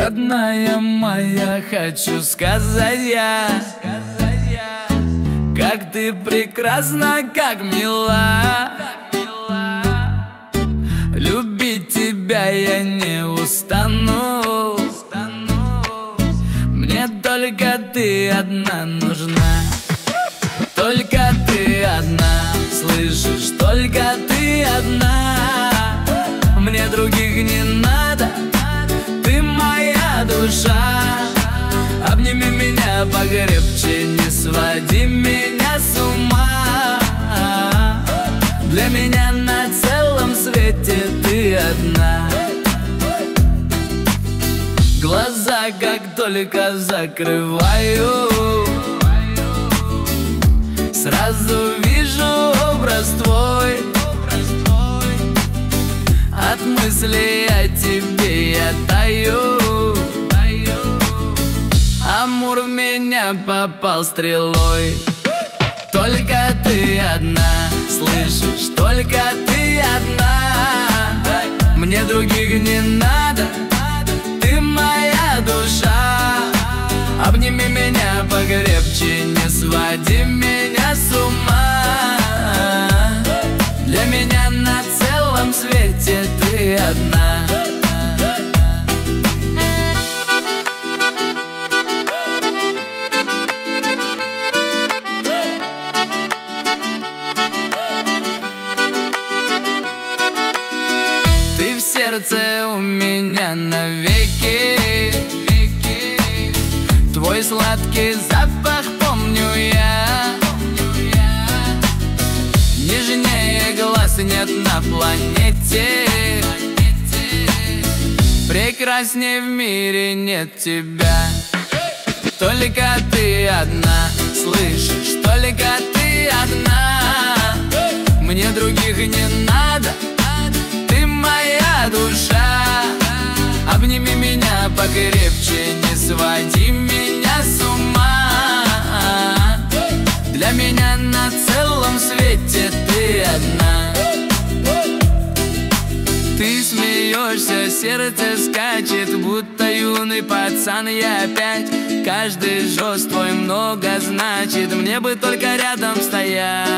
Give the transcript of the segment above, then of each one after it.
Родная моя, хочу сказать я, как ты прекрасна, как мила. Любить тебя я не устану. Мне только ты одна нужна. Только ты одна, слышишь, только ты одна. Мне других не надо, ты моя душа. Обними меня покрепче, не своди меня с ума. Для меня на целом свете ты одна. Глаза как только закрываю, сразу вижу образ твой. От мыслей о тебе я таю. Амур в меня попал стрелой. Только ты одна, слышишь, только ты одна. Мне других не надо, ты моя душа. Обними меня покрепче, не своди меня с ума. Для меня на целом свете ты одна. Ты в сердце у меня навеки. Твой сладкий запах помню я. Нежнее глаз нет на планете. Прекрасней в мире нет тебя. Только ты одна, слышишь, только ты одна. Мне других не надо, ты моя душа. Обними меня покрепче, не своди меня с ума. Для меня на целом свете ты одна. Ты смеешься, сердце скачет, будто юный пацан я опять. Каждый жест твой много значит, мне бы только рядом стоять.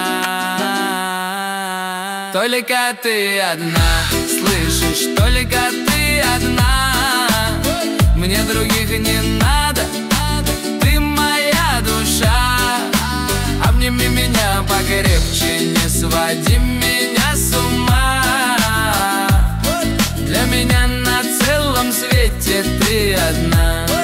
Только ты одна, слышишь, только ты одна. Мне других не надо, ты моя душа. Обними меня покрепче, не своди меня с ума. Для меня на целом свете ты одна.